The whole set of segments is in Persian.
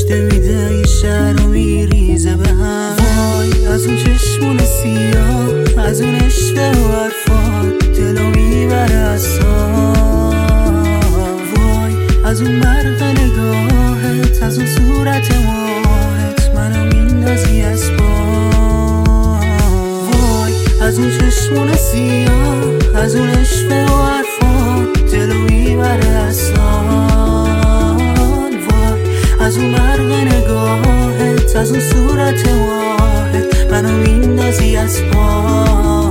رشته میده یه شهر رو میریزه به هم. وای از اون چشمون سیاه، از اون عشق و حرفات دلو میبره اصلا. وای از اون برق نگاهت، از اون صورت ماهت منو میندازی از پا. وای از اون چشمون سیاه، از اون عشق و حرفات دلو میبره اصلا. وای از اون برق نگاهت، از اون صورت ماهت منو میندازی از پا.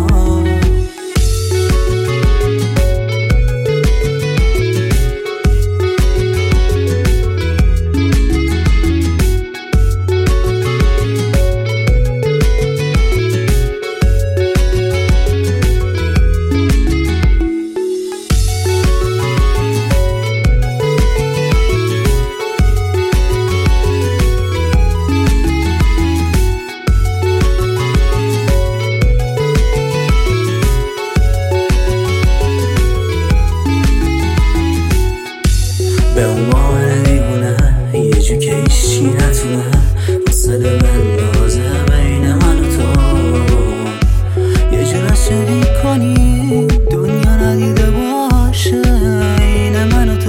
به عنوان دیوونه یه جو که ایشی نتونه فاصله بندازه بین من و تو. یه جو رسیدی کنی دنیا ندیده باشه این من و تو.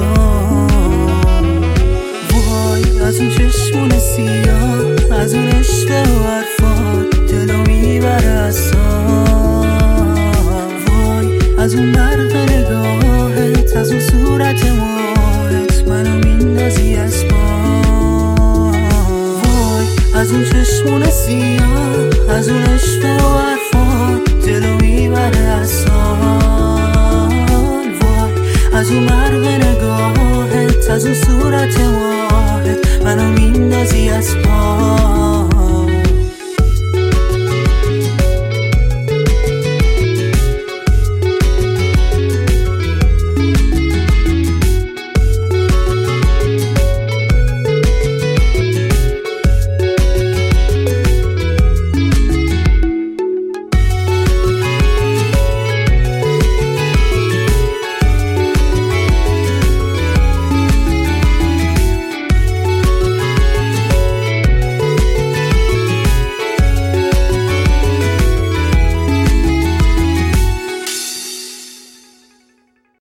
وای از اون چشمون سیاه، از اون عشق و حرفات دلو میبره اصلا. وای از اون برق نگاهت، از اون صورت ماهت منو میندازی از پا. وای از اون چشمون سیاه، از اون عشق و حرفات دلو میبره اصلا. وای از اون برق نگاهت، از اون صورت ماهت منو میندازی از پا.